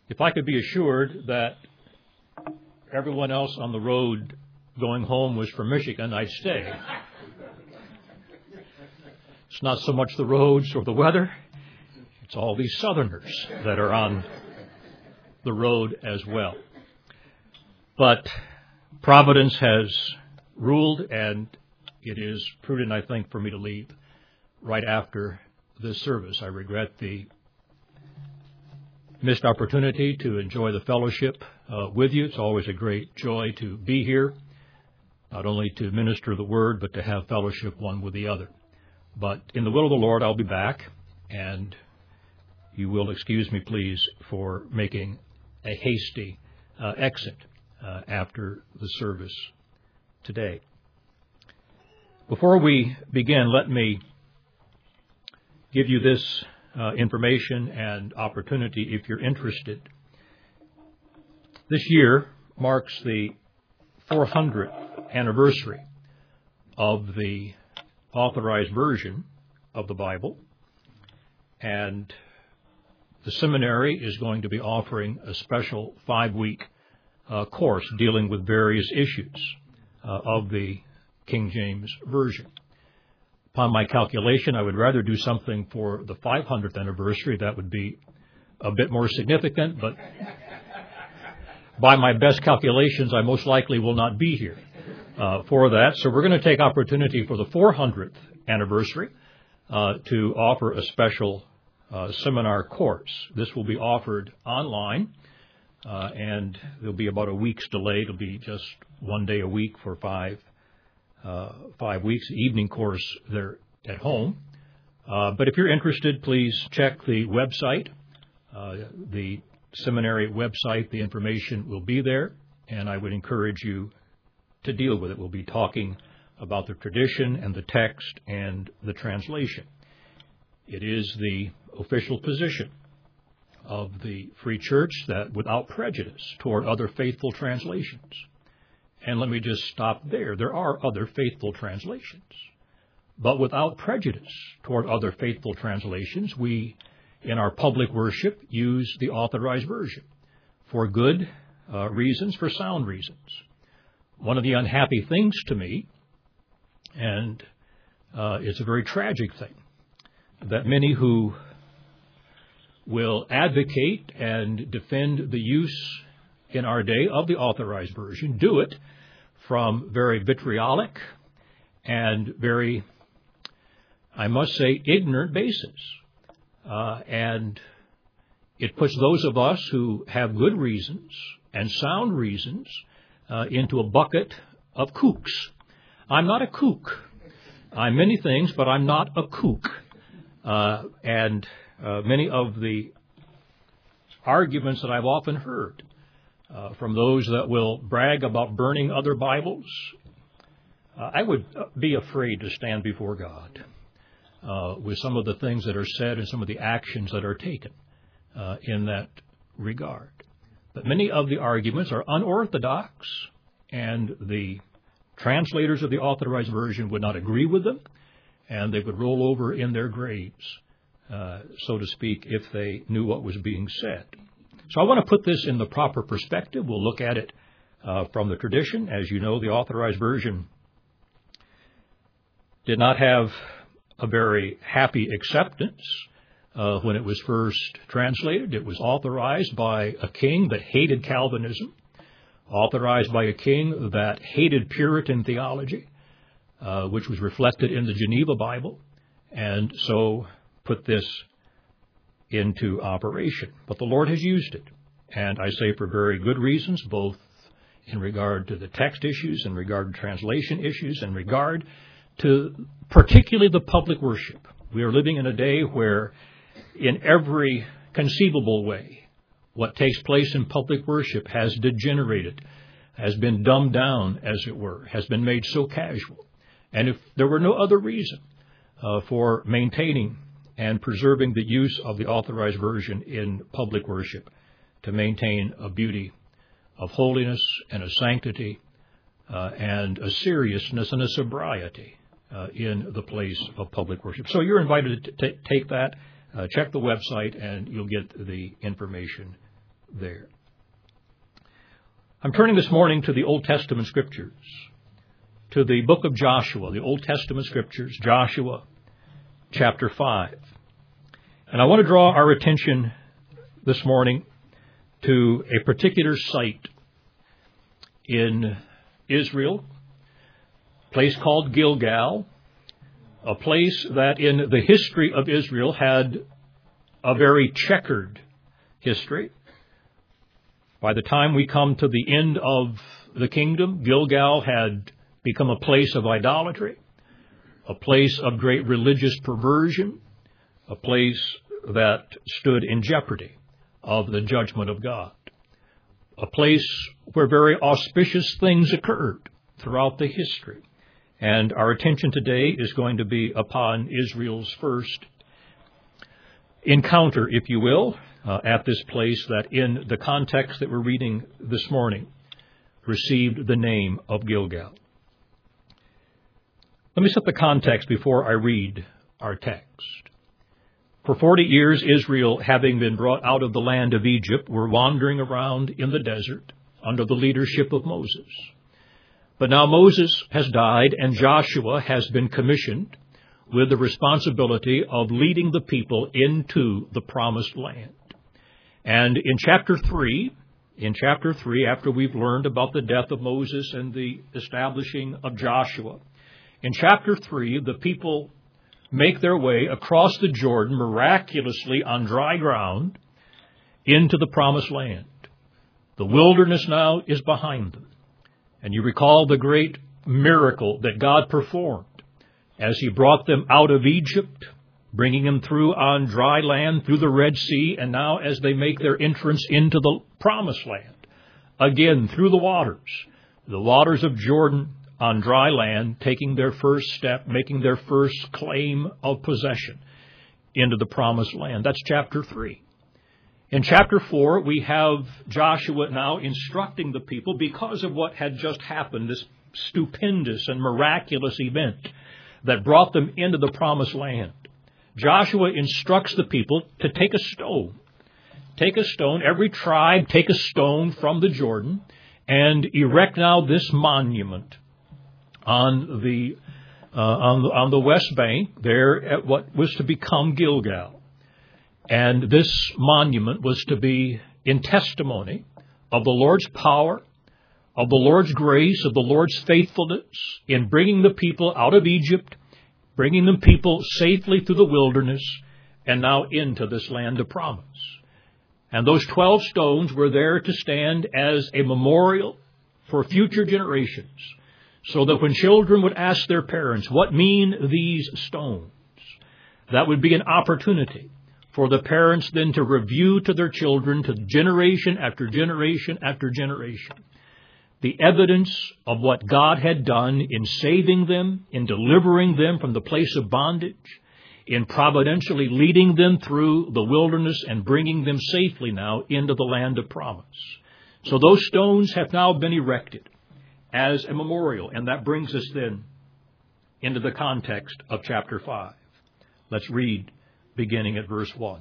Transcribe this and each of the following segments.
If I could be assured that everyone else on the road going home was from Michigan, I'd stay. It's not so much the roads or the weather. It's all these Southerners that are on the road as well. But Providence has ruled, and it is prudent, I think, for me to leave right after this service. I regret the missed opportunity to enjoy the fellowship with you. It's always a great joy to be here, not only to minister the word, but to have fellowship one with the other. But in the will of the Lord, I'll be back, and you will excuse me, please, for making a hasty exit after the service today. Before we begin, let me give you this information and opportunity if you're interested. This year marks the 400th anniversary of the Authorized Version of the Bible, and the seminary is going to be offering a special 5-week course dealing with various issues of the King James Version. Upon my calculation, I would rather do something for the 500th anniversary. That would be a bit more significant, but by my best calculations, I most likely will not be here for that. So we're going to take opportunity for the 400th anniversary to offer a special seminar course. This will be offered online, and there'll be about a week's delay. It'll be just one day a week for 5 weeks, evening course there at home. But if you're interested, please check the website, the seminary website. The information will be there, and I would encourage you to deal with it. We'll be talking about the tradition and the text and the translation. It is the official position of the Free Church that without prejudice toward other faithful translations. And let me just stop there. There are other faithful translations. But without prejudice toward other faithful translations, we, in our public worship, use the Authorized Version for good reasons, for sound reasons. One of the unhappy things to me, and it's a very tragic thing, that many who will advocate and defend the use in our day of the Authorized Version do it from very vitriolic and very, I must say, ignorant basis. And it puts those of us who have good reasons and sound reasons into a bucket of kooks. I'm not a kook. I'm many things, but I'm not a kook. And many of the arguments that I've often heard from those that will brag about burning other Bibles, I would be afraid to stand before God with some of the things that are said and some of the actions that are taken in that regard. But many of the arguments are unorthodox, and the translators of the Authorized Version would not agree with them, and they would roll over in their graves, so to speak, if they knew what was being said. So I want to put this in the proper perspective. We'll look at it from the tradition. As you know, the Authorized Version did not have a very happy acceptance when it was first translated. It was authorized by a king that hated Calvinism, authorized by a king that hated Puritan theology, which was reflected in the Geneva Bible, and so put this into operation. But the Lord has used it, and I say for very good reasons, both in regard to the text issues, in regard to translation issues, in regard to particularly the public worship. We are living in a day where in every conceivable way, what takes place in public worship has degenerated, has been dumbed down, as it were, has been made so casual. And if there were no other reason for maintaining and preserving the use of the Authorized Version in public worship, to maintain a beauty of holiness and a sanctity and a seriousness and a sobriety in the place of public worship. So you're invited to take that, check the website, and you'll get the information there. I'm turning this morning to the Old Testament Scriptures, to the book of Joshua, the Old Testament Scriptures, Joshua chapter 5. And I want to draw our attention this morning to a particular site in Israel, a place called Gilgal, a place that in the history of Israel had a very checkered history. By the time we come to the end of the kingdom, Gilgal had become a place of idolatry, a place of great religious perversion, a place that stood in jeopardy of the judgment of God, a place where very auspicious things occurred throughout the history. And our attention today is going to be upon Israel's first encounter, if you will, at this place that in the context that we're reading this morning received the name of Gilgal. Let me set the context before I read our text. For 40 years, Israel, having been brought out of the land of Egypt, were wandering around in the desert under the leadership of Moses. But now Moses has died and Joshua has been commissioned with the responsibility of leading the people into the promised land. And in chapter 3, after we've learned about the death of Moses and the establishing of Joshua, in chapter 3, the people make their way across the Jordan miraculously on dry ground into the promised land. The wilderness now is behind them. And you recall the great miracle that God performed as He brought them out of Egypt, bringing them through on dry land, through the Red Sea, and now as they make their entrance into the promised land, again through the waters of Jordan on dry land, taking their first step, making their first claim of possession into the promised land. That's chapter 3. In chapter 4, we have Joshua now instructing the people because of what had just happened, this stupendous and miraculous event that brought them into the promised land. Joshua instructs the people to take a stone. Take a stone, every tribe take a stone from the Jordan and erect now this monument on the west bank there at what was to become Gilgal. And this monument was to be in testimony of the Lord's power, of the Lord's grace, of the Lord's faithfulness in bringing the people out of Egypt, bringing the people safely through the wilderness, and now into this land of promise. And those 12 stones were there to stand as a memorial for future generations, so that when children would ask their parents, what mean these stones? That would be an opportunity for the parents then to review to their children, to generation after generation after generation, the evidence of what God had done in saving them, in delivering them from the place of bondage, in providentially leading them through the wilderness and bringing them safely now into the land of promise. So those stones have now been erected as a memorial, and that brings us then into the context of chapter 5. Let's read beginning at verse 1.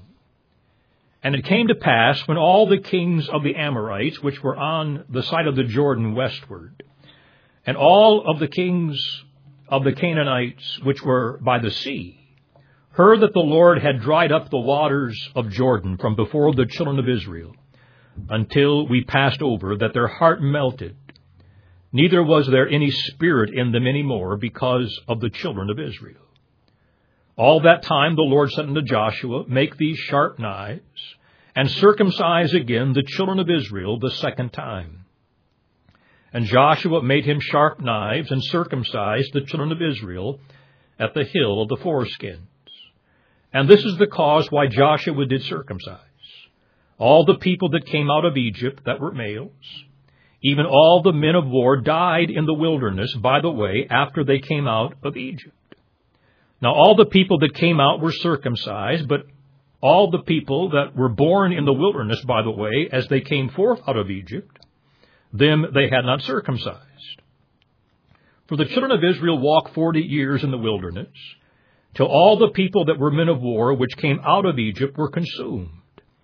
And it came to pass, when all the kings of the Amorites, which were on the side of the Jordan westward, and all of the kings of the Canaanites, which were by the sea, heard that the Lord had dried up the waters of Jordan from before the children of Israel, until we passed over, that their heart melted, neither was there any spirit in them any more, because of the children of Israel. All that time the Lord said unto Joshua, make these sharp knives, and circumcise again the children of Israel the second time. And Joshua made him sharp knives, and circumcised the children of Israel at the hill of the foreskins. And this is the cause why Joshua did circumcise all the people that came out of Egypt that were males. Even all the men of war died in the wilderness by the way after they came out of Egypt. Now all the people that came out were circumcised, but all the people that were born in the wilderness by the way, as they came forth out of Egypt, them they had not circumcised. For the children of Israel walked 40 years in the wilderness, till all the people that were men of war which came out of Egypt were consumed,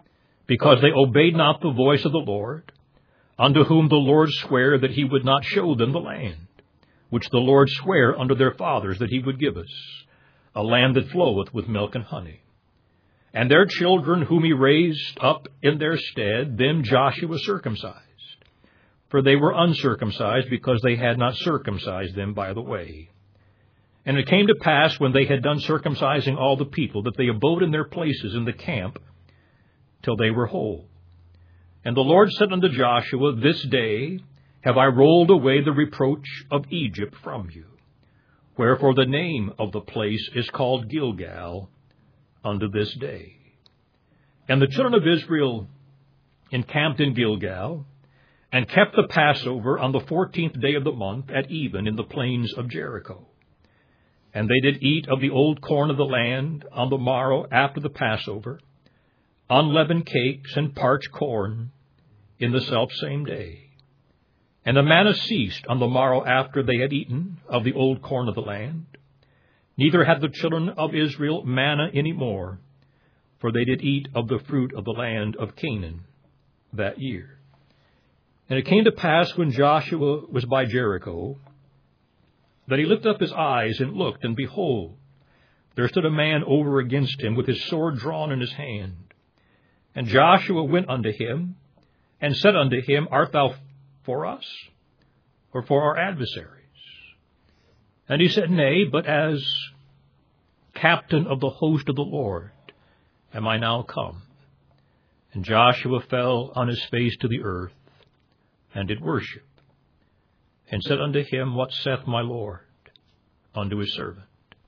because they obeyed not the voice of the Lord, unto whom the Lord sware that he would not show them the land, which the Lord sware unto their fathers that he would give us, a land that floweth with milk and honey. And their children whom he raised up in their stead, them Joshua circumcised, for they were uncircumcised, because they had not circumcised them by the way. And it came to pass, when they had done circumcising all the people, that they abode in their places in the camp till they were whole. And the Lord said unto Joshua, This day have I rolled away the reproach of Egypt from you. Wherefore the name of the place is called Gilgal unto this day. And the children of Israel encamped in Gilgal, and kept the Passover on the 14th day of the month at even in the plains of Jericho. And they did eat of the old corn of the land on the morrow after the Passover, unleavened cakes and parched corn in the selfsame day. And the manna ceased on the morrow after they had eaten of the old corn of the land. Neither had the children of Israel manna any more, for they did eat of the fruit of the land of Canaan that year. And it came to pass, when Joshua was by Jericho, that he lifted up his eyes and looked, and behold, there stood a man over against him with his sword drawn in his hand. And Joshua went unto him, and said unto him, Art thou for us, or for our adversaries? And he said, Nay, but as captain of the host of the Lord am I now come. And Joshua fell on his face to the earth, and did worship, and said unto him, What saith my Lord unto his servant?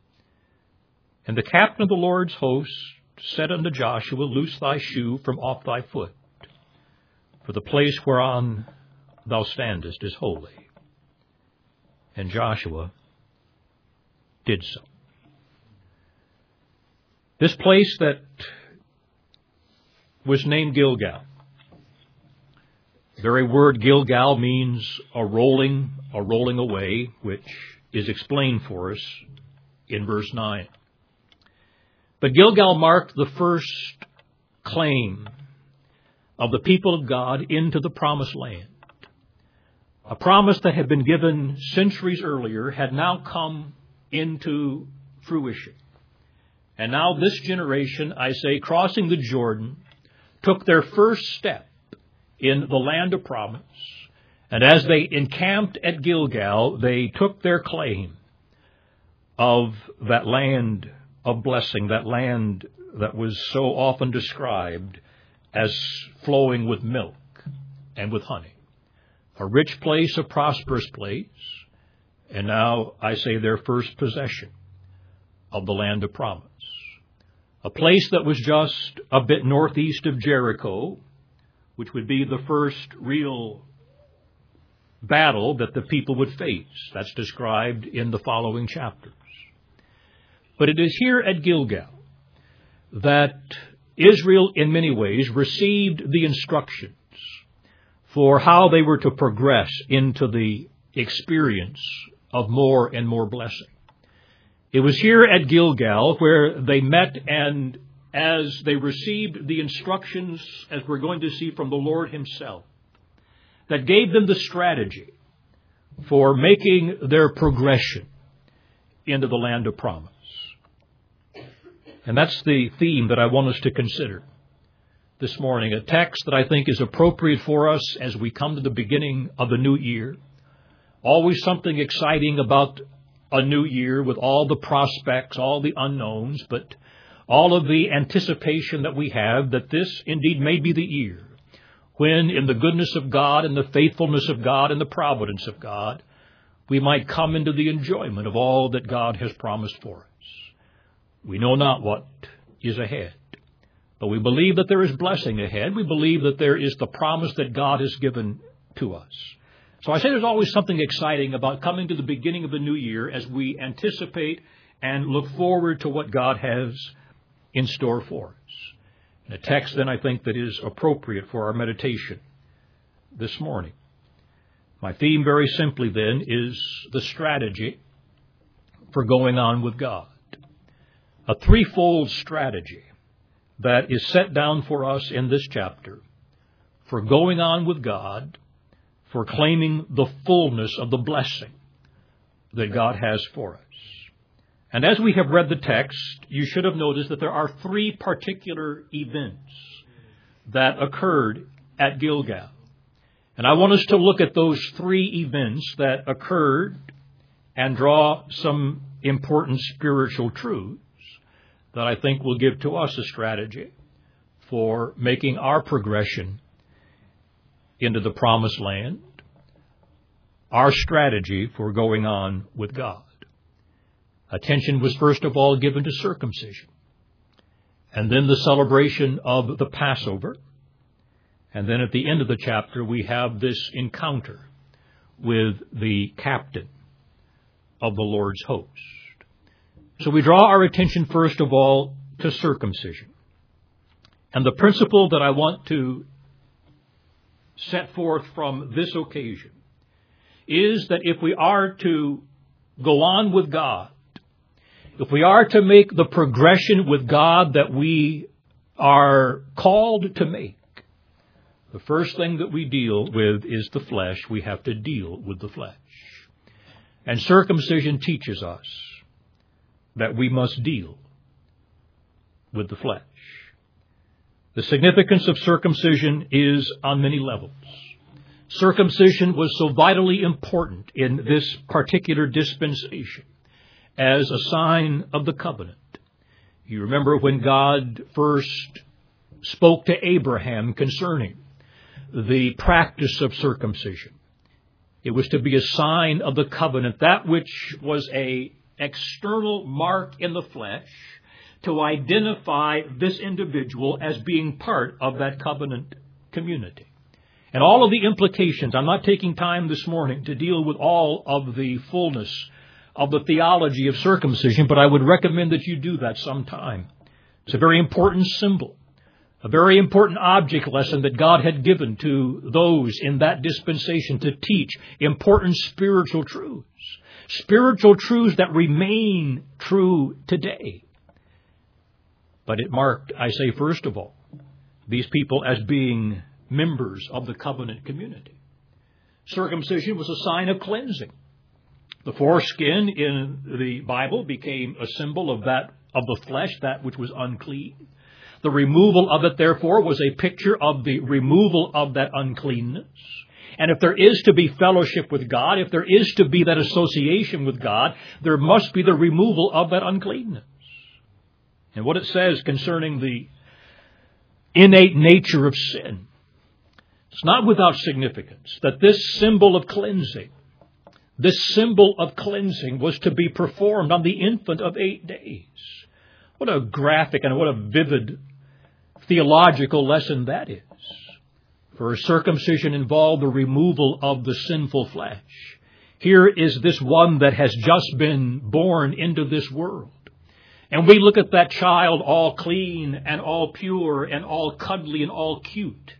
And the captain of the Lord's host said unto Joshua, Loose thy shoe from off thy foot, for the place whereon thou standest is holy. And Joshua did so. This place that was named Gilgal. The very word Gilgal means a rolling away, which is explained for us in verse 9. But Gilgal marked the first claim of the people of God into the promised land. A promise that had been given centuries earlier had now come into fruition. And now this generation, I say, crossing the Jordan, took their first step in the land of promise. And as they encamped at Gilgal, they took their claim of that land of blessing, that land that was so often described as flowing with milk and with honey. A rich place, a prosperous place, and now I say their first possession of the land of promise. A place that was just a bit northeast of Jericho, which would be the first real battle that the people would face. That's described in the following chapters. But it is here at Gilgal that Israel, in many ways, received the instructions for how they were to progress into the experience of more and more blessing. It was here at Gilgal where they met, and as they received the instructions, as we're going to see from the Lord himself, that gave them the strategy for making their progression into the land of promise. And that's the theme that I want us to consider this morning, a text that I think is appropriate for us as we come to the beginning of the new year. Always something exciting about a new year, with all the prospects, all the unknowns, but all of the anticipation that we have that this indeed may be the year when, in the goodness of God and the faithfulness of God and the providence of God, we might come into the enjoyment of all that God has promised for us. We know not what is ahead, but we believe that there is blessing ahead. We believe that there is the promise that God has given to us. So I say there's always something exciting about coming to the beginning of the new year as we anticipate and look forward to what God has in store for us. And a text then I think that is appropriate for our meditation this morning. My theme very simply then is the strategy for going on with God. A threefold strategy that is set down for us in this chapter for going on with God, for claiming the fullness of the blessing that God has for us. And as we have read the text, you should have noticed that there are three particular events that occurred at Gilgal. And I want us to look at those three events that occurred and draw some important spiritual truths that I think will give to us a strategy for making our progression into the promised land, our strategy for going on with God. Attention was first of all given to circumcision, and then the celebration of the Passover, and then at the end of the chapter we have this encounter with the captain of the Lord's host. So we draw our attention first of all to circumcision. And the principle that I want to set forth from this occasion is that if we are to go on with God, if we are to make the progression with God that we are called to make, the first thing that we deal with is the flesh. We have to deal with the flesh. And circumcision teaches us that we must deal with the flesh. The significance of circumcision is on many levels. Circumcision was so vitally important in this particular dispensation as a sign of the covenant. You remember when God first spoke to Abraham concerning the practice of circumcision. It was to be a sign of the covenant, that which was an external mark in the flesh to identify this individual as being part of that covenant community. And all of the implications, I'm not taking time this morning to deal with all of the fullness of the theology of circumcision, but I would recommend that you do that sometime. It's a very important symbol, a very important object lesson that God had given to those in that dispensation to teach important spiritual truths that remain true today. But it marked, I say, first of all, these people as being members of the covenant community. Circumcision was a sign of cleansing. The foreskin in the Bible became a symbol of the flesh, that which was unclean. The removal of it, therefore, was a picture of the removal of that uncleanness. And if there is to be fellowship with God, if there is to be that association with God, there must be the removal of that uncleanness. And what it says concerning the innate nature of sin, it's not without significance that this symbol of cleansing was to be performed on the infant of 8 days. What a graphic and what a vivid theological lesson that is. For circumcision involved the removal of the sinful flesh. Here is this one that has just been born into this world. And we look at that child all clean and all pure and all cuddly and all cute.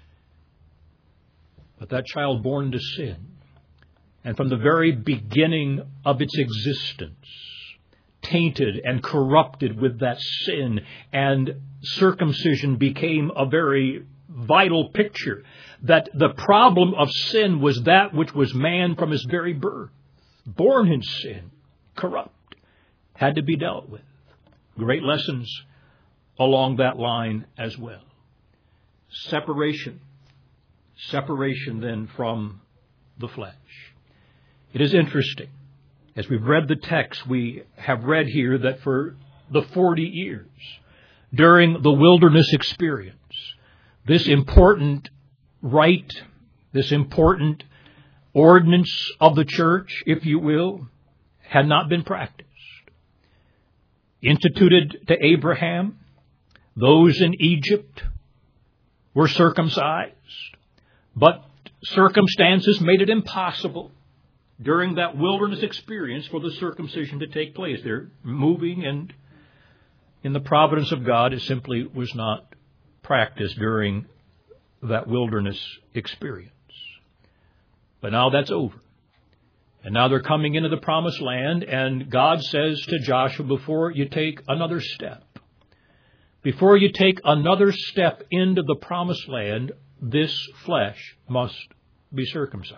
But that child born to sin, and from the very beginning of its existence, tainted and corrupted with that sin, and circumcision became a very vital picture that the problem of sin was that which was man from his very birth, born in sin, corrupt, had to be dealt with. Great lessons along that line as well. Separation then from the flesh. It is interesting. As we've read the text, we have read here that for the 40 years during the wilderness experience, this important rite, this important ordinance of the church, if you will, had not been practiced. Instituted to Abraham, those in Egypt were circumcised, but circumstances made it impossible during that wilderness experience for the circumcision to take place. They're moving, and in the providence of God, it simply was not practiced during that wilderness experience. But now that's over. And now they're coming into the promised land, and God says to Joshua, before you take another step, Before you take another step into the promised land, this flesh must be circumcised.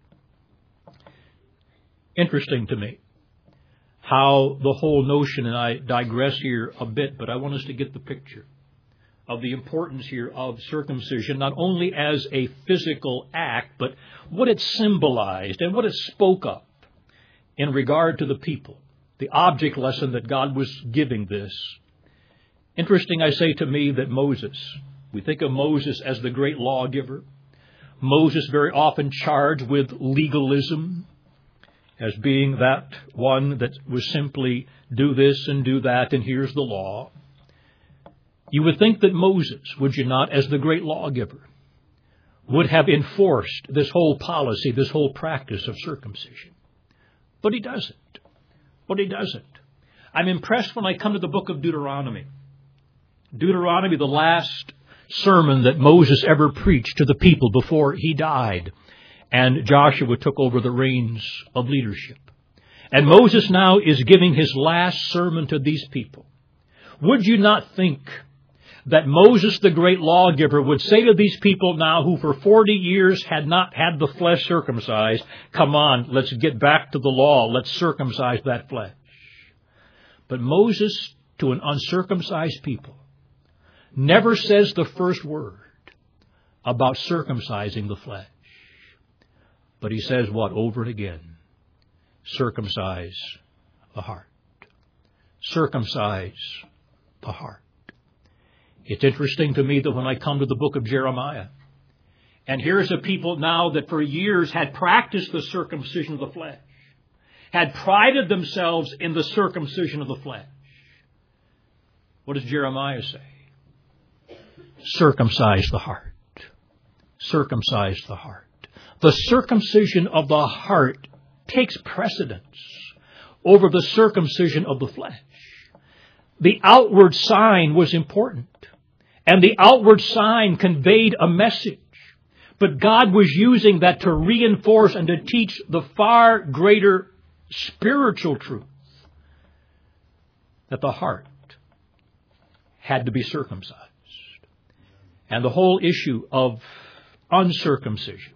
Interesting to me how the whole notion, and I digress here a bit, but I want us to get the picture of the importance here of circumcision, not only as a physical act, but what it symbolized and what it spoke of in regard to the people, the object lesson that God was giving this. Interesting, I say to me, that Moses, we think of Moses as the great lawgiver. Moses very often charged with legalism, as being that one that was simply do this and do that, and here's the law. You would think that Moses, would you not, as the great lawgiver, would have enforced this whole policy, this whole practice of circumcision. But he doesn't. I'm impressed when I come to the book of Deuteronomy. Deuteronomy, the last sermon that Moses ever preached to the people before he died. And Joshua took over the reins of leadership. And Moses now is giving his last sermon to these people. Would you not think that Moses, the great lawgiver, would say to these people now who for 40 years had not had the flesh circumcised, come on, let's get back to the law, let's circumcise that flesh. But Moses, to an uncircumcised people, never says the first word about circumcising the flesh. But he says what over and again? Circumcise the heart. Circumcise the heart. It's interesting to me that when I come to the book of Jeremiah, and here's a people now that for years had practiced the circumcision of the flesh, had prided themselves in the circumcision of the flesh. What does Jeremiah say? Circumcise the heart. Circumcise the heart. The circumcision of the heart takes precedence over the circumcision of the flesh. The outward sign was important, and the outward sign conveyed a message. But God was using that to reinforce and to teach the far greater spiritual truth that the heart had to be circumcised. And the whole issue of uncircumcision.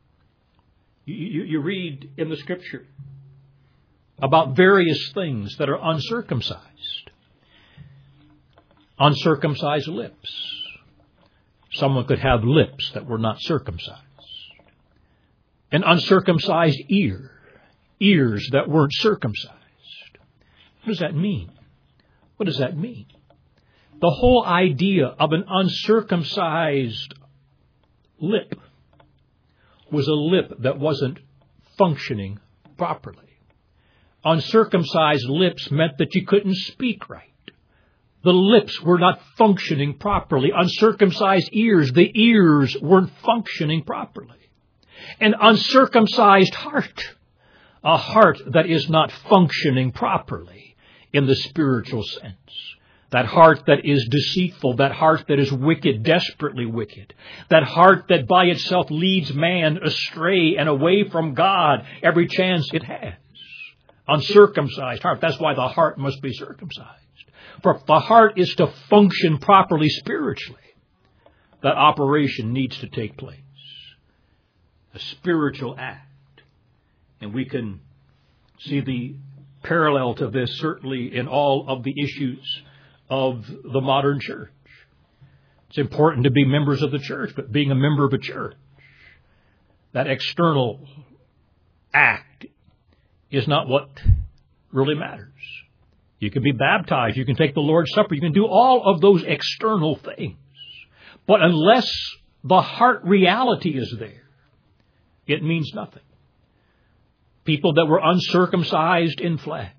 You read in the Scripture about various things that are uncircumcised. Uncircumcised lips. Someone could have lips that were not circumcised. An uncircumcised ear. Ears that weren't circumcised. What does that mean? What does that mean? The whole idea of an uncircumcised lip was a lip that wasn't functioning properly. Uncircumcised lips meant that you couldn't speak right. The lips were not functioning properly. Uncircumcised ears, the ears weren't functioning properly. An uncircumcised heart, a heart that is not functioning properly in the spiritual sense. That heart that is deceitful, that heart that is wicked, desperately wicked. That heart that by itself leads man astray and away from God every chance it has. Uncircumcised heart. That's why the heart must be circumcised. For if the heart is to function properly spiritually, that operation needs to take place. A spiritual act. And we can see the parallel to this certainly in all of the issues of the modern church. It's important to be members of the church, but being a member of a church, that external act is not what really matters. You can be baptized, you can take the Lord's Supper, you can do all of those external things. But unless the heart reality is there, it means nothing. People that were uncircumcised in flesh,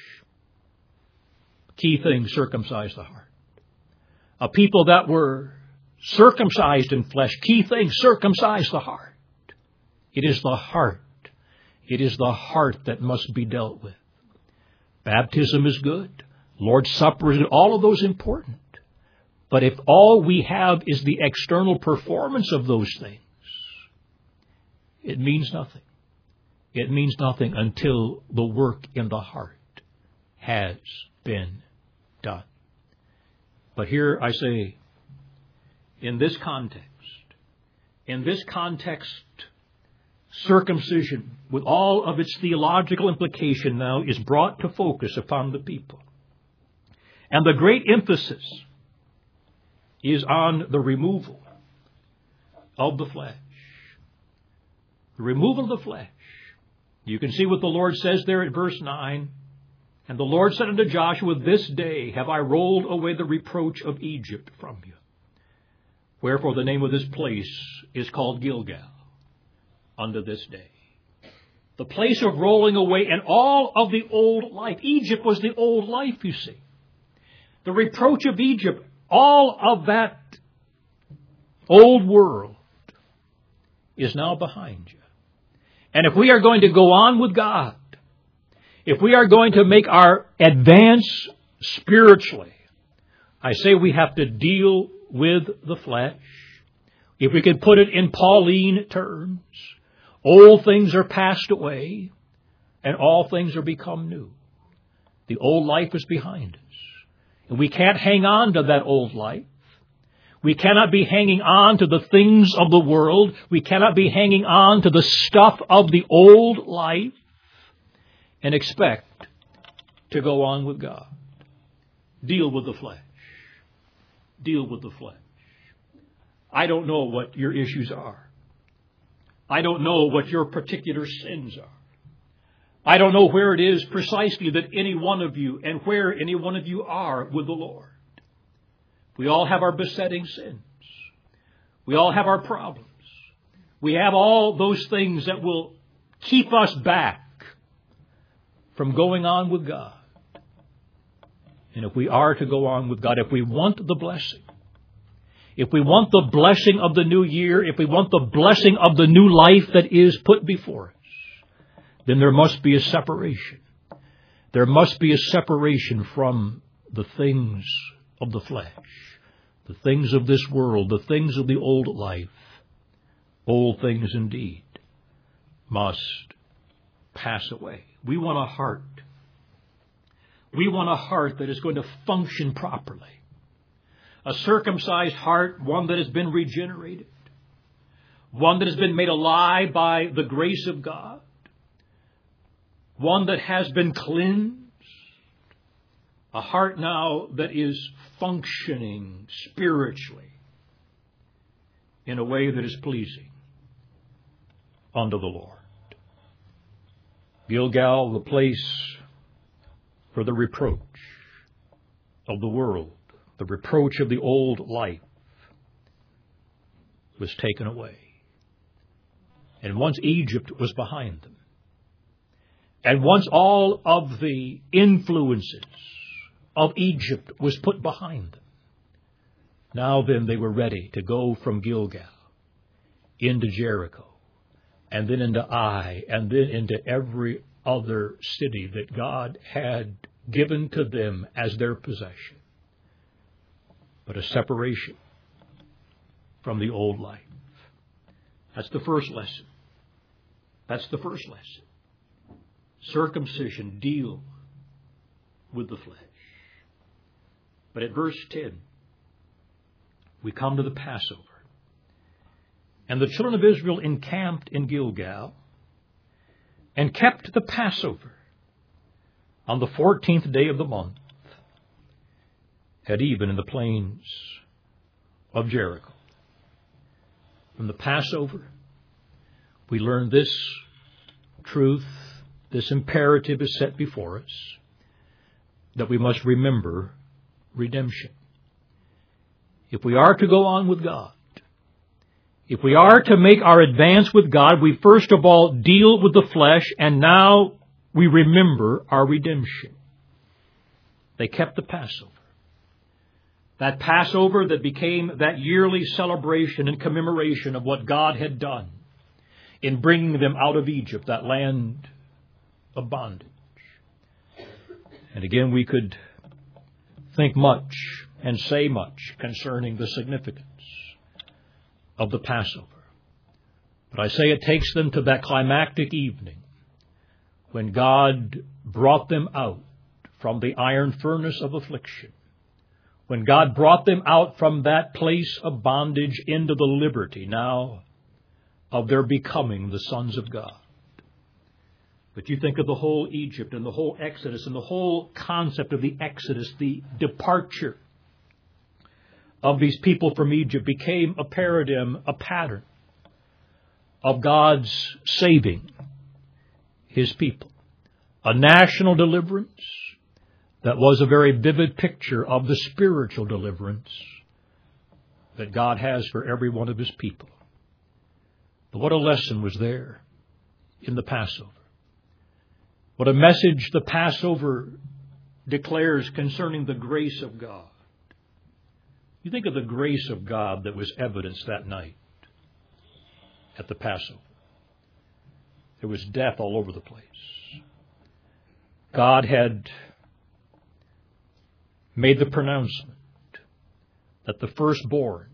key thing, circumcise the heart. A people that were circumcised in flesh, key thing, circumcise the heart. It is the heart. It is the heart that must be dealt with. Baptism is good. Lord's Supper is good. All of those important. But if all we have is the external performance of those things, it means nothing. It means nothing until the work in the heart has been done. But here I say, in this context, circumcision, with all of its theological implication now, is brought to focus upon the people. And the great emphasis is on the removal of the flesh. The removal of the flesh. You can see what the Lord says there at verse 9. And the Lord said unto Joshua, This day have I rolled away the reproach of Egypt from you. Wherefore the name of this place is called Gilgal unto this day. The place of rolling away and all of the old life. Egypt was the old life, you see. The reproach of Egypt, all of that old world is now behind you. And if we are going to go on with God, if we are going to make our advance spiritually, I say we have to deal with the flesh. If we could put it in Pauline terms, old things are passed away and all things are become new. The old life is behind us. And we can't hang on to that old life. We cannot be hanging on to the things of the world. We cannot be hanging on to the stuff of the old life and expect to go on with God. Deal with the flesh. Deal with the flesh. I don't know what your issues are. I don't know what your particular sins are. I don't know where it is precisely that any one of you and where any one of you are with the Lord. We all have our besetting sins. We all have our problems. We have all those things that will keep us back from going on with God. And if we are to go on with God, if we want the blessing, if we want the blessing of the new year, if we want the blessing of the new life that is put before us, then there must be a separation. There must be a separation from the things of the flesh, the things of this world, the things of the old life. Old things indeed must pass away. We want a heart. We want a heart that is going to function properly. A circumcised heart, one that has been regenerated. One that has been made alive by the grace of God. One that has been cleansed. A heart now that is functioning spiritually in a way that is pleasing unto the Lord. Gilgal, the place for the reproach of the world, the reproach of the old life, was taken away. And once Egypt was behind them, and once all of the influences of Egypt was put behind them, now then they were ready to go from Gilgal into Jericho, and then into Ai, and then into every other city that God had given to them as their possession. But a separation from the old life. That's the first lesson. That's the first lesson. Circumcision, deal with the flesh. But at verse 10, we come to the Passover. And the children of Israel encamped in Gilgal and kept the Passover on the 14th day of the month at even in the plains of Jericho. From the Passover, we learn this truth, this imperative is set before us, that we must remember redemption. If we are to go on with God, if we are to make our advance with God, we first of all deal with the flesh, and now we remember our redemption. They kept the Passover. That Passover that became that yearly celebration and commemoration of what God had done in bringing them out of Egypt, that land of bondage. And again, we could think much and say much concerning the significance of the Passover. But I say it takes them to that climactic evening when God brought them out from the iron furnace of affliction, when God brought them out from that place of bondage into the liberty now of their becoming the sons of God. But you think of the whole Egypt and the whole Exodus and the whole concept of the Exodus, the departure of these people from Egypt became a paradigm, a pattern of God's saving His people. A national deliverance that was a very vivid picture of the spiritual deliverance that God has for every one of His people. But what a lesson was there in the Passover. What a message the Passover declares concerning the grace of God. You think of the grace of God that was evidenced that night at the Passover. There was death all over the place. God had made the pronouncement that the firstborn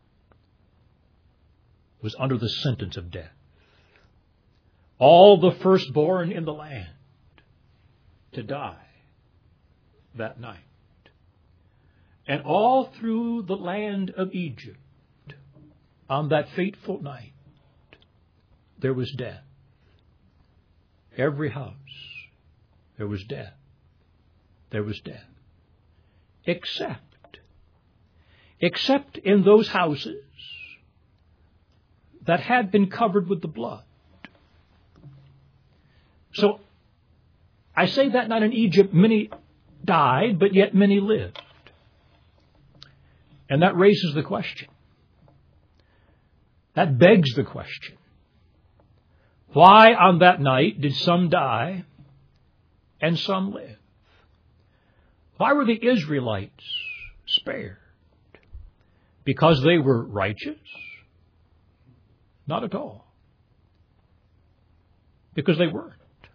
was under the sentence of death. All the firstborn in the land to die that night. And all through the land of Egypt, on that fateful night, there was death. Every house, there was death. There was death. Except in those houses that had been covered with the blood. So, I say that night in Egypt, many died, but yet many lived. And that raises the question. That begs the question. Why on that night did some die and some live? Why were the Israelites spared? Because they were righteous? Not at all. Because they weren't.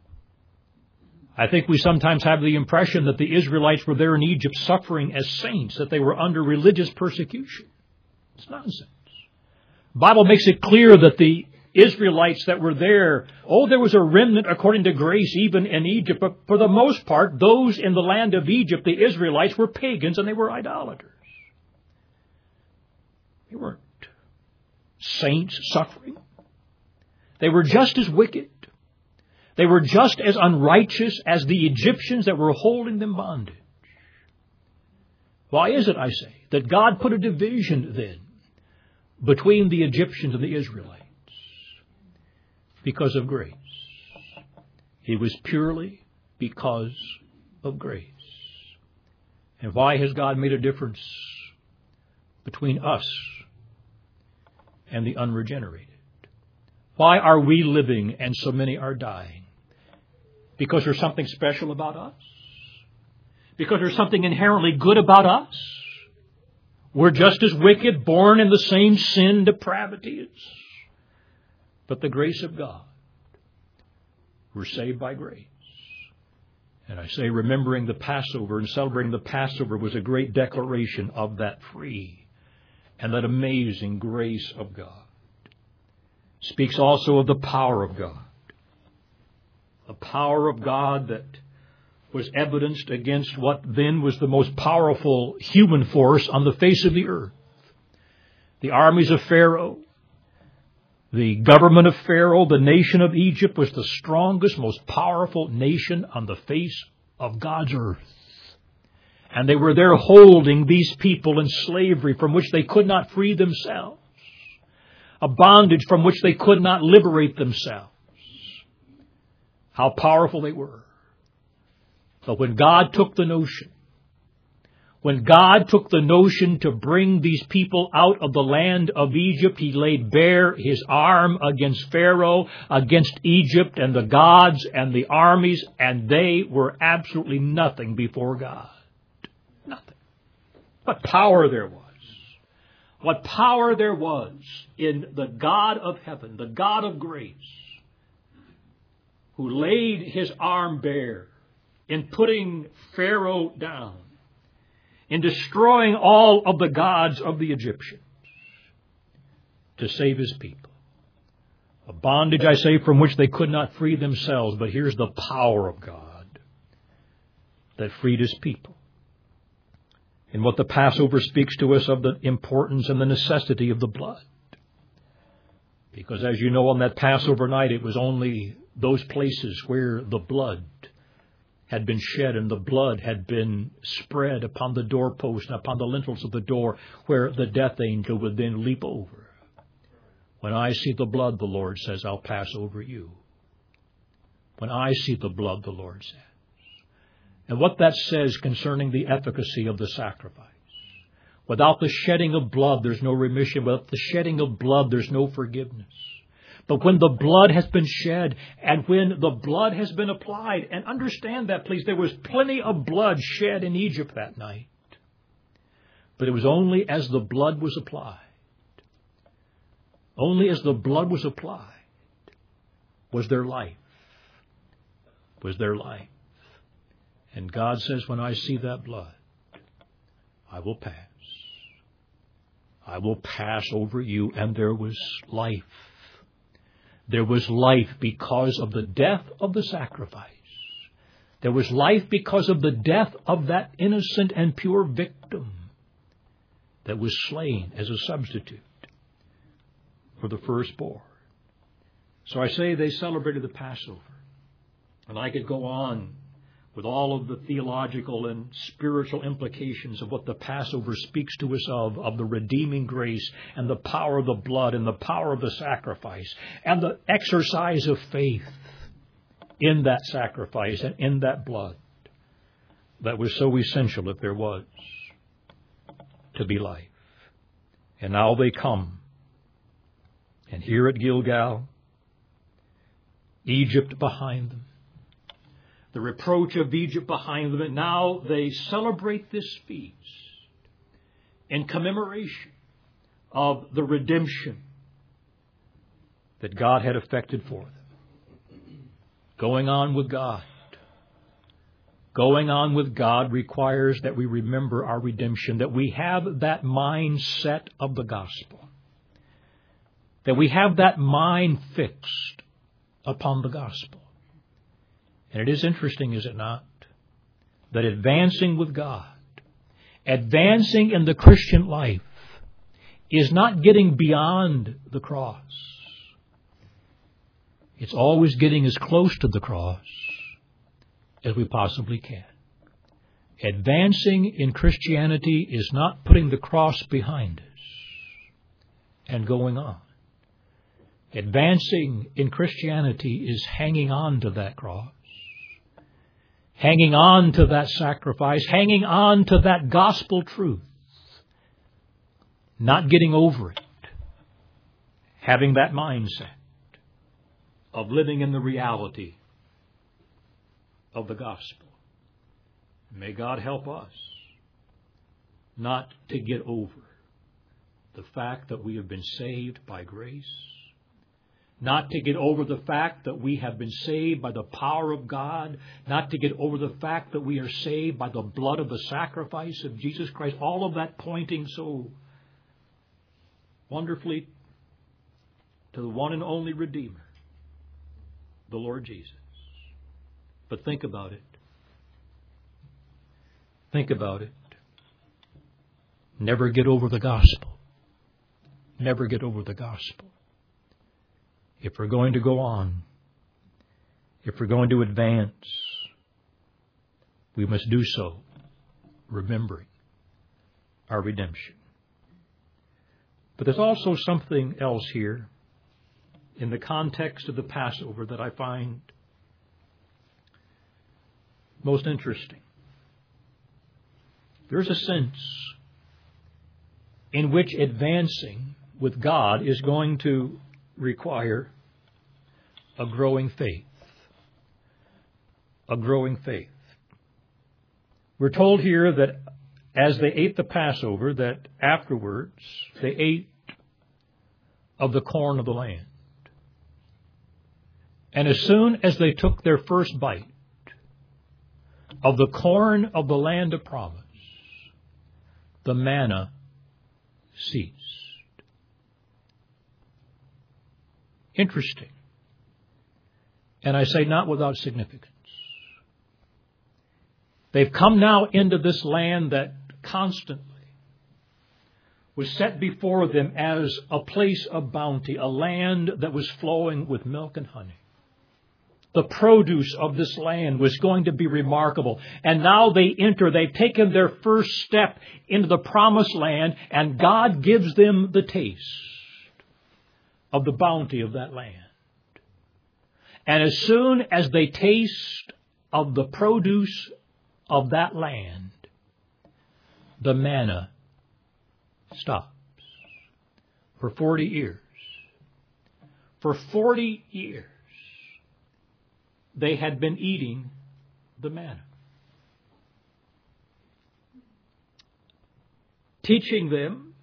I think we sometimes have the impression that the Israelites were there in Egypt suffering as saints, that they were under religious persecution. It's nonsense. The Bible makes it clear that the Israelites that were there, there was a remnant according to grace even in Egypt, but for the most part, those in the land of Egypt, the Israelites, were pagans and they were idolaters. They weren't saints suffering. They were just as wicked. They were just as unrighteous as the Egyptians that were holding them bondage. Why is it, I say, that God put a division then between the Egyptians and the Israelites? Because of grace. It was purely because of grace. And why has God made a difference between us and the unregenerated? Why are we living and so many are dying? Because there's something special about us? Because there's something inherently good about us? We're just as wicked, born in the same sin depravities. But the grace of God. We're saved by grace. And I say remembering the Passover and celebrating the Passover was a great declaration of that free and that amazing grace of God. Speaks also of the power of God. The power of God that was evidenced against what then was the most powerful human force on the face of the earth. The armies of Pharaoh, the government of Pharaoh, the nation of Egypt was the strongest, most powerful nation on the face of God's earth. And they were there holding these people in slavery from which they could not free themselves. A bondage from which they could not liberate themselves. How powerful they were. But when God took the notion to bring these people out of the land of Egypt, He laid bare His arm against Pharaoh, against Egypt and the gods and the armies, and they were absolutely nothing before God. Nothing. What power there was. What power there was in the God of heaven, the God of grace, who laid His arm bare in putting Pharaoh down, in destroying all of the gods of the Egyptians to save His people. A bondage, I say, from which they could not free themselves, but here's the power of God that freed His people. in what the Passover speaks to us of the importance and the necessity of the blood. Because as you know, on that Passover night, it was only those places where the blood had been shed and the blood had been spread upon the doorpost and upon the lintels of the door, where the death angel would then leap over. When I see the blood, the Lord says, I'll pass over you. When I see the blood, the Lord says. And what that says concerning the efficacy of the sacrifice. Without the shedding of blood, there's no remission. Without the shedding of blood, there's no forgiveness. But when the blood has been shed and when the blood has been applied, and understand that, please, there was plenty of blood shed in Egypt that night. But it was only as the blood was applied. Only as the blood was applied was there life. Was there life. And God says, when I see that blood, I will pass. I will pass over you. And there was life. There was life because of the death of the sacrifice. There was life because of the death of that innocent and pure victim that was slain as a substitute for the firstborn. So I say they celebrated the Passover. And I could go on with all of the theological and spiritual implications of what the Passover speaks to us of the redeeming grace and the power of the blood and the power of the sacrifice and the exercise of faith in that sacrifice and in that blood that was so essential if there was to be life. And now they come. And here at Gilgal, Egypt behind them, the reproach of Egypt behind them, and now they celebrate this feast in commemoration of the redemption that God had effected for them. Going on with God. Going on with God requires that we remember our redemption, that we have that mindset of the gospel, that we have that mind fixed upon the gospel. And it is interesting, is it not, that advancing with God, advancing in the Christian life, is not getting beyond the cross. It's always getting as close to the cross as we possibly can. Advancing in Christianity is not putting the cross behind us and going on. Advancing in Christianity is hanging on to that cross, hanging on to that sacrifice, hanging on to that gospel truth, not getting over it, having that mindset of living in the reality of the gospel. May God help us not to get over the fact that we have been saved by grace, not to get over the fact that we have been saved by the power of God, not to get over the fact that we are saved by the blood of the sacrifice of Jesus Christ, all of that pointing so wonderfully to the one and only Redeemer, the Lord Jesus. But think about it. Think about it. Never get over the gospel. Never get over the gospel. If we're going to go on, if we're going to advance, we must do so remembering our redemption. But there's also something else here in the context of the Passover that I find most interesting. There's a sense in which advancing with God is going to require a growing faith. A growing faith. We're told here that as they ate the Passover, that afterwards they ate of the corn of the land. And as soon as they took their first bite of the corn of the land of promise, the manna ceased. Interesting. And I say not without significance. They've come now into this land that constantly was set before them as a place of bounty, a land that was flowing with milk and honey. The produce of this land was going to be remarkable. And now they enter, they've taken their first step into the promised land, and God gives them the taste of the bounty of that land. And as soon as they taste of the produce of that land, the manna stops for 40 years. For 40 years, they had been eating the manna, teaching them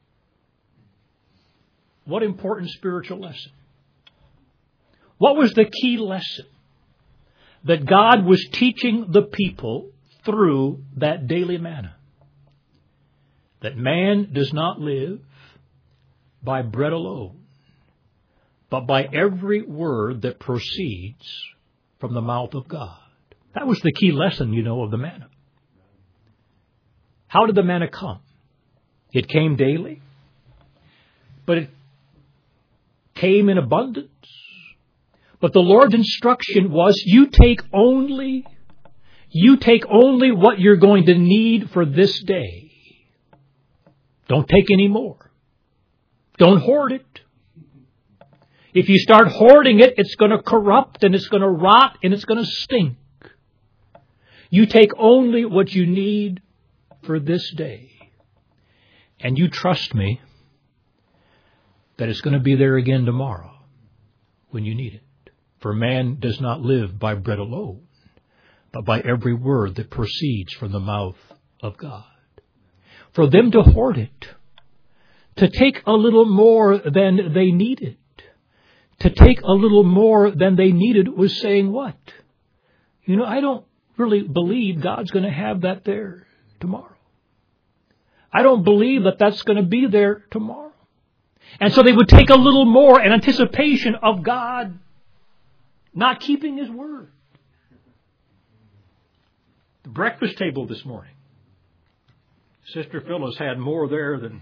what important spiritual lesson. What was the key lesson that God was teaching the people through that daily manna? That man does not live by bread alone, but by every word that proceeds from the mouth of God. That was the key lesson, of the manna. How did the manna come? It came daily, but it came in abundance. But the Lord's instruction was, you take only what you're going to need for this day. Don't take any more. Don't hoard it. If you start hoarding it, it's going to corrupt and it's going to rot and it's going to stink. You take only what you need for this day. And you trust me that it's going to be there again tomorrow when you need it. For man does not live by bread alone, but by every word that proceeds from the mouth of God. For them to hoard it, to take a little more than they needed, to take a little more than they needed was saying what? I don't really believe God's going to have that there tomorrow. I don't believe that that's going to be there tomorrow. And so they would take a little more in anticipation of God not keeping His word. The breakfast table this morning. Sister Phyllis had more there than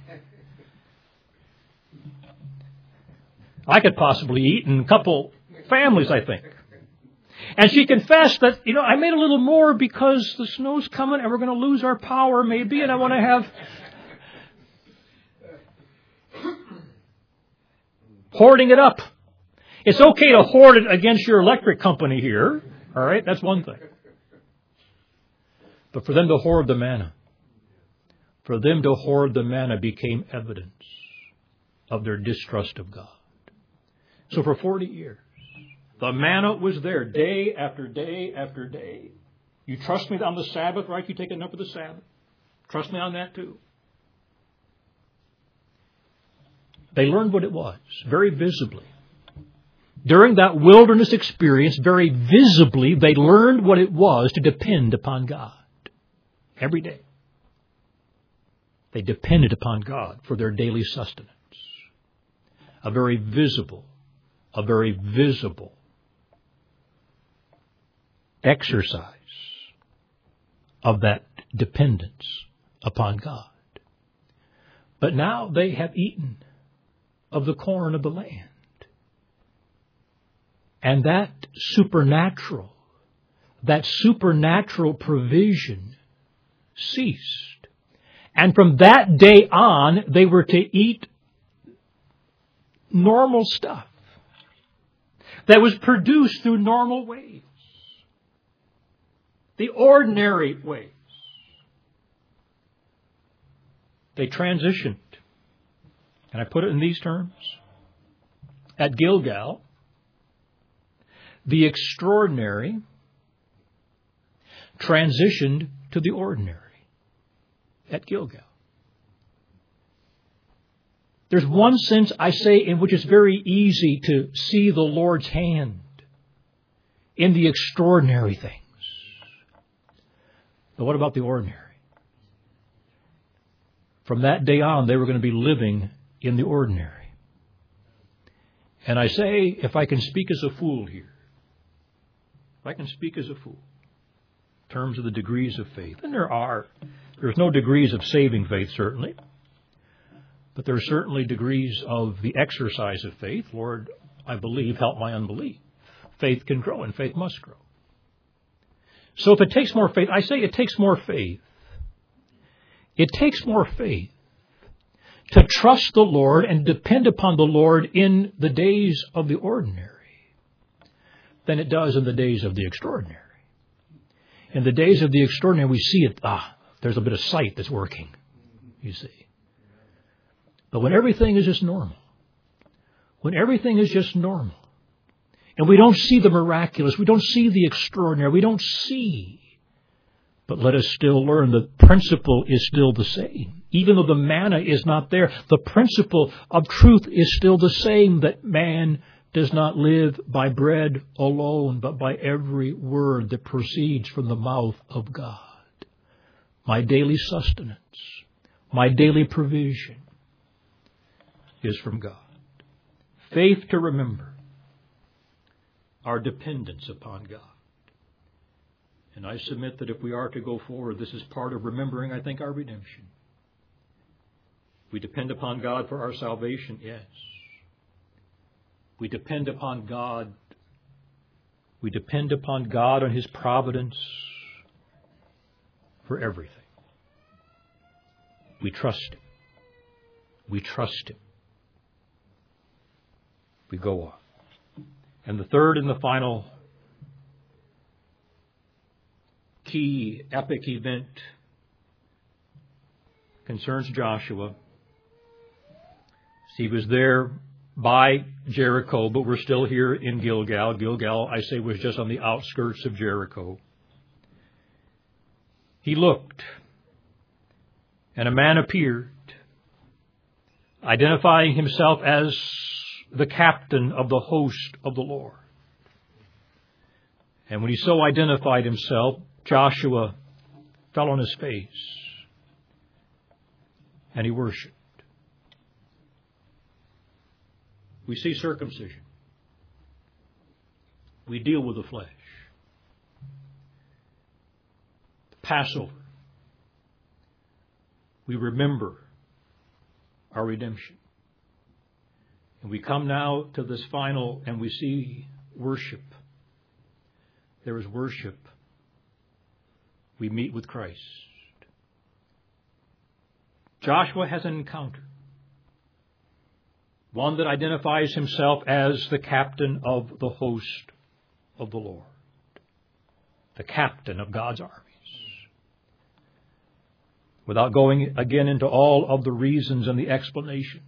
I could possibly eat in a couple families, I think. And she confessed that, I made a little more because the snow's coming and we're going to lose our power maybe, and I want to have hoarding it up. It's okay to hoard it against your electric company here. All right, that's one thing. But for them to hoard the manna, became evidence of their distrust of God. So for 40 years, the manna was there day after day after day. You trust me on the Sabbath, right? You take enough of the Sabbath. Trust me on that too. They learned what it was, very visibly. During that wilderness experience, very visibly, they learned what it was to depend upon God. Every day. They depended upon God for their daily sustenance. A very visible exercise of that dependence upon God. But now they have eaten of the corn of the land. And that supernatural provision ceased. And from that day on, they were to eat normal stuff that was produced through normal ways. The ordinary ways. They transitioned. And I put it in these terms. At Gilgal, the extraordinary transitioned to the ordinary. At Gilgal. There's one sense, I say, in which it's very easy to see the Lord's hand in the extraordinary things. But what about the ordinary? From that day on, they were going to be living in the ordinary. And I say, if I can speak as a fool here, if I can speak as a fool, in terms of the degrees of faith, and there are There's no degrees of saving faith, certainly. But there are certainly degrees of the exercise of faith. Lord, I believe, help my unbelief. Faith can grow, and faith must grow. So if it takes more faith, I say it takes more faith. It takes more faith to trust the Lord and depend upon the Lord in the days of the ordinary than it does in the days of the extraordinary. In the days of the extraordinary, we see it, there's a bit of sight that's working, you see. But when everything is just normal, and we don't see the miraculous, we don't see the extraordinary, we don't see, but let us still learn the principle is still the same. Even though the manna is not there, the principle of truth is still the same, that man does not live by bread alone, but by every word that proceeds from the mouth of God. My daily sustenance, my daily provision is from God. Faith to remember our dependence upon God. And I submit that if we are to go forward, this is part of remembering, I think, our redemption. We depend upon God for our salvation, yes. We depend upon God. We depend upon God and His providence for everything. We trust Him. We trust Him. We go on. And the third and the final key epic event concerns Joshua. He was there by Jericho, but we're still here in Gilgal. Gilgal, I say, was just on the outskirts of Jericho. He looked, and a man appeared, identifying himself as the captain of the host of the Lord. And when he so identified himself, Joshua fell on his face and he worshiped. We see circumcision. We deal with the flesh. The Passover. We remember our redemption. And we come now to this final, and we see worship. There is worship. We meet with Christ. Joshua has an encounter. One that identifies himself as the captain of the host of the Lord. The captain of God's armies. Without going again into all of the reasons and the explanations,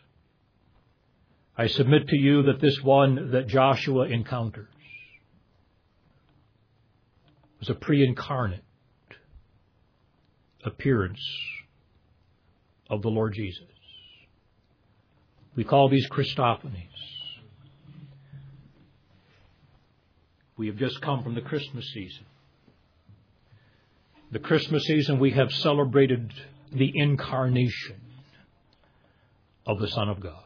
I submit to you that this one that Joshua encounters was a pre-incarnate appearance of the Lord Jesus. We call these Christophanies. We have just come from the Christmas season. The Christmas season we have celebrated the incarnation of the Son of God.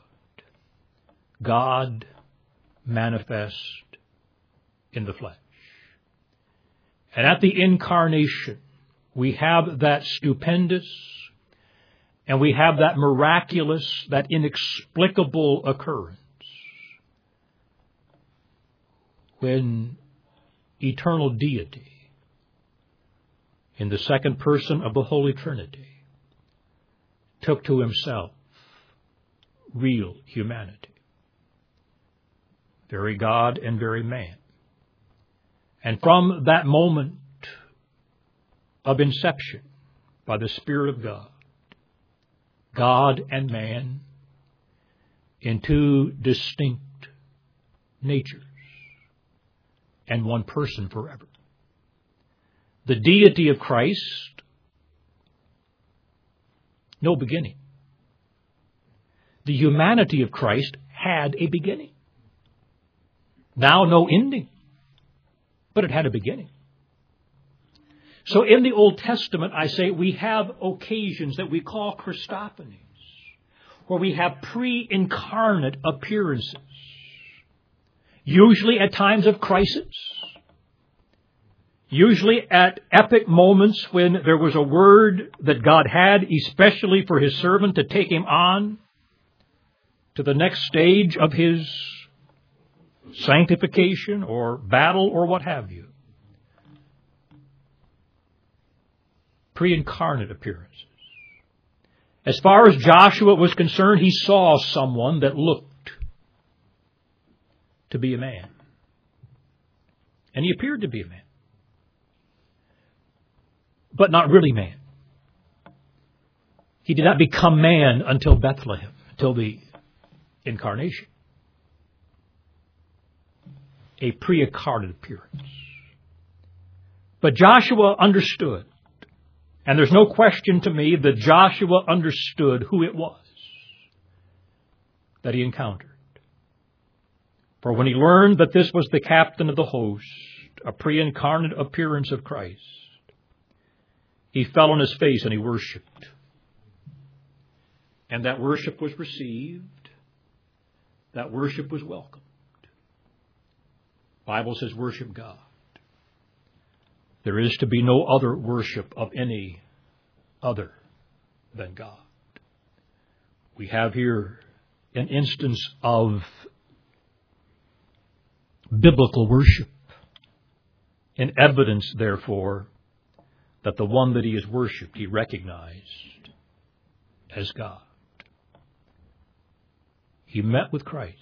God manifest in the flesh. And at the incarnation, we have that stupendous and we have that miraculous, that inexplicable occurrence when eternal deity in the second person of the Holy Trinity took to himself real humanity. Very God and very man. And from that moment of inception by the Spirit of God, God and man in two distinct natures and one person forever. The deity of Christ, no beginning. The humanity of Christ had a beginning. Now no ending, but it had a beginning. So in the Old Testament, I say, we have occasions that we call Christophanies, where we have pre-incarnate appearances, usually at times of crisis, usually at epic moments when there was a word that God had, especially for His servant to take him on to the next stage of his sanctification or battle or what have you. Pre-incarnate appearances. As far as Joshua was concerned, he saw someone that looked to be a man. And he appeared to be a man. But not really man. He did not become man until Bethlehem, until the incarnation. A pre-incarnate appearance. But Joshua understood. And there's no question to me that Joshua understood who it was that he encountered. For when he learned that this was the captain of the host, a pre-incarnate appearance of Christ, he fell on his face and he worshiped. And that worship was received. That worship was welcomed. The Bible says worship God. There is to be no other worship of any other than God. We have here an instance of biblical worship, and evidence, therefore, that the one that he has worshipped, he recognized as God. He met with Christ.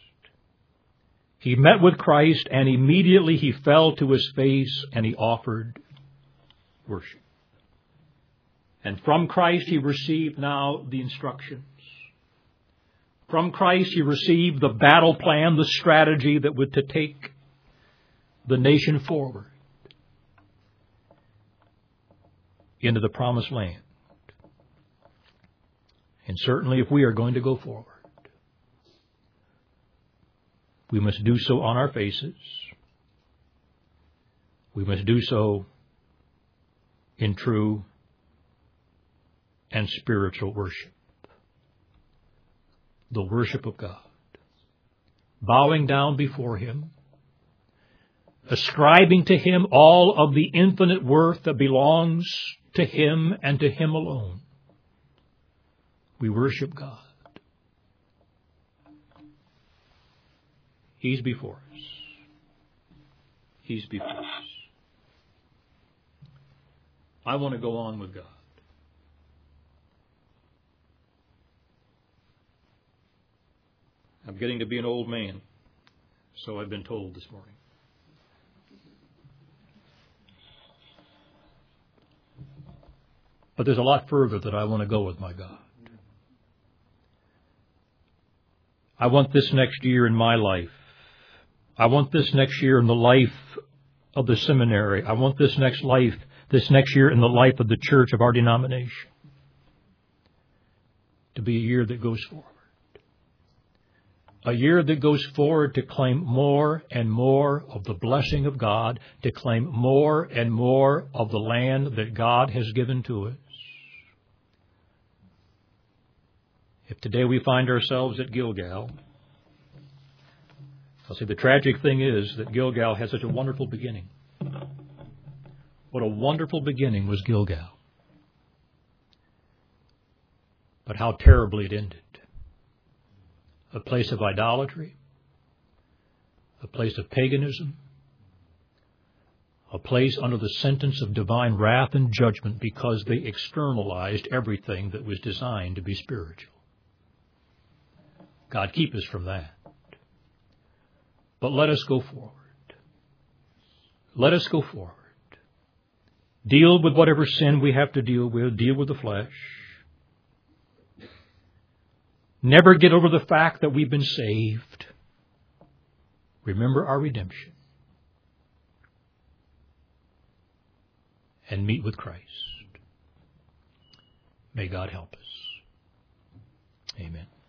He met with Christ, and immediately he fell to his face and he offered worship. And from Christ he received now the instructions. From Christ he received the battle plan, the strategy that would to take the nation forward into the promised land. And certainly if we are going to go forward, we must do so on our faces. We must do so in true and spiritual worship. The worship of God. Bowing down before Him. Ascribing to Him all of the infinite worth that belongs to Him and to Him alone. We worship God. He's before us. He's before us. I want to go on with God. I'm getting to be an old man, so I've been told this morning. But there's a lot further that I want to go with my God. I want this next year in my life. I want this next year in the life of the seminary. I want this next year in the life of the church of our denomination to be a year that goes forward. A year that goes forward to claim more and more of the blessing of God, to claim more and more of the land that God has given to us. If today we find ourselves at Gilgal, I'll say the tragic thing is that Gilgal has such a wonderful beginning. What a wonderful beginning was Gilgal. But how terribly it ended. A place of idolatry, a place of paganism, a place under the sentence of divine wrath and judgment because they externalized everything that was designed to be spiritual. God keep us from that. But let us go forward. Let us go forward. Deal with whatever sin we have to deal with. Deal with the flesh. Never get over the fact that we've been saved. Remember our redemption. And meet with Christ. May God help us. Amen.